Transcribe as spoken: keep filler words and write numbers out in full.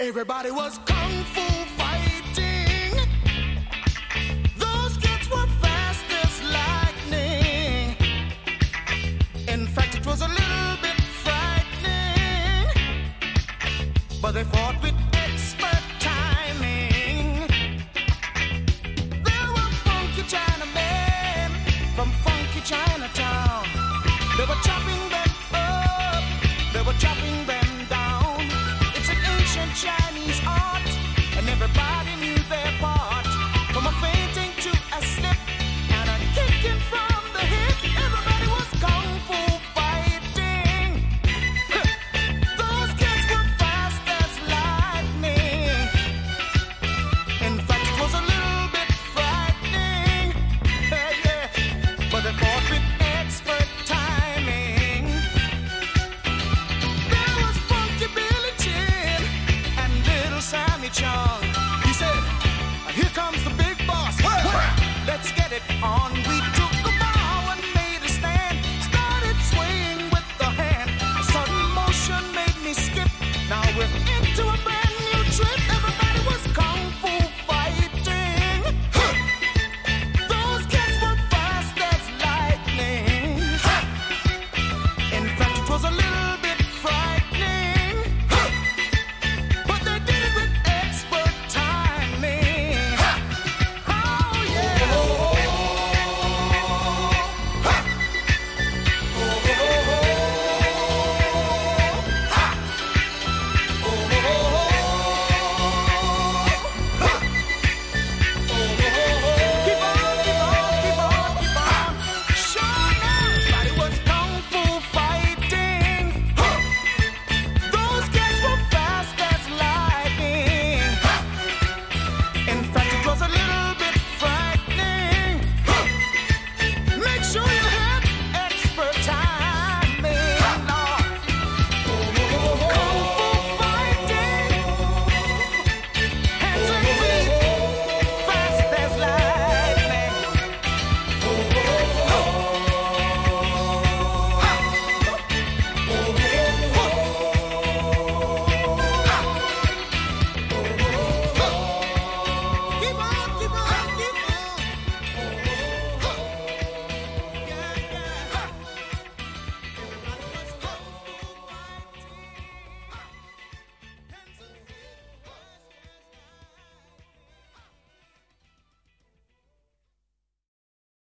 Everybody was kung fu fighting. Those kids were fast as lightning. In fact, it was a little bit frightening. But they fought with expert timing. There were funky Chinamen from funky Chinatown. They were